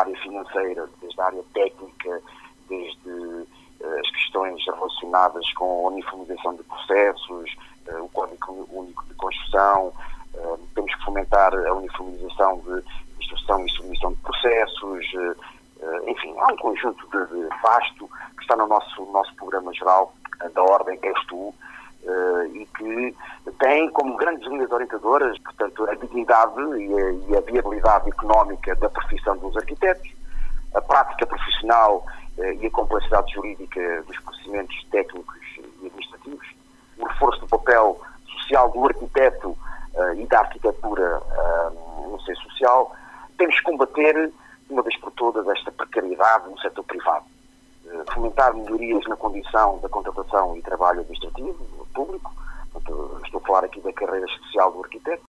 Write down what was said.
área financeira, desde a área técnica, desde as questões relacionadas com a uniformização de processos, o Código Único de Construção. Temos que fomentar a uniformização de instrução e submissão de processos. Enfim, há um conjunto de vasto que está no nosso programa geral da Ordem És Tu, e que tem como grandes linhas orientadoras, portanto, a dignidade e a viabilidade económica da profissão dos arquitetos, a prática profissional e a complexidade jurídica dos procedimentos técnicos e administrativos, o reforço do papel social do arquiteto e da arquitetura no seio social. Temos que combater, uma vez por todas, esta precariedade no setor privado. Fomentar melhorias na condição da contratação e trabalho administrativo público. Estou a falar aqui da carreira especial do arquiteto.